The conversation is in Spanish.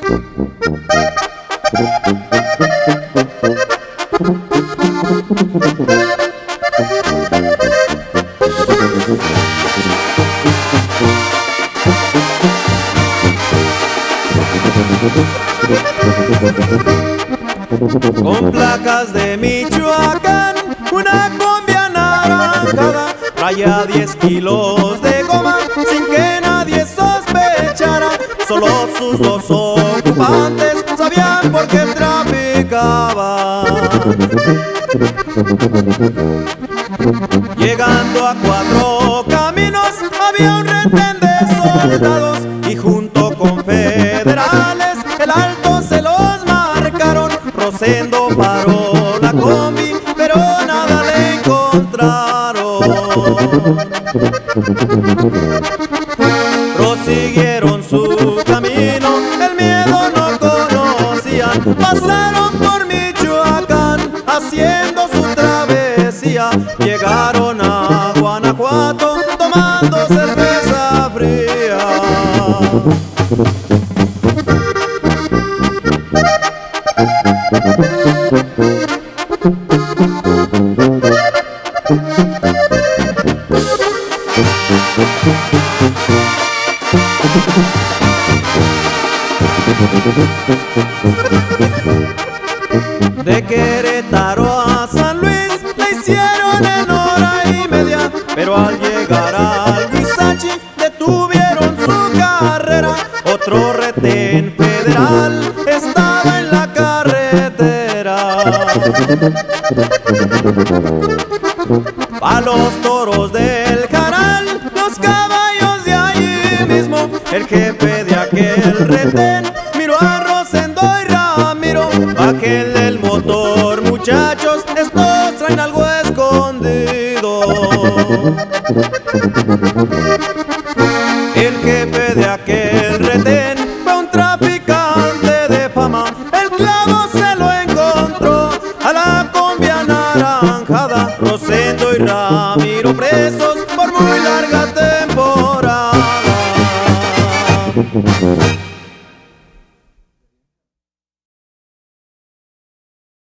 Con placas de Michoacán, una combi anaranjada, traía 10 kilos de goma sin que nadie sospechara. Solo sus dos ocupantes sabían por qué traficaba. Llegando a Cuatro Caminos había un retén de soldados y junto con federales el alto se los marcaron. Rosendo paró la combi, pero nada le encontraron. Prosiguieron su camino, el miedo no conocían. Pasaron por Michoacán haciendo su travesía. Llegaron a Guanajuato tomando cerveza fría. De Querétaro a San Luis le hicieron en hora y media, pero al llegar al Huizachi detuvieron su carrera. Otro retén federal estaba en la carretera. A los toros del Jaral, los caballos de allí mismo, el jefe de aquel retén miró a Rosendo y Ramiro. Bájenle el motor, muchachos, estos traen algo escondido. El jefe de aquel retén fue un traficante de fama. El clavo se lo encontró a la combi anaranjada. Rosendo y Ramiro presos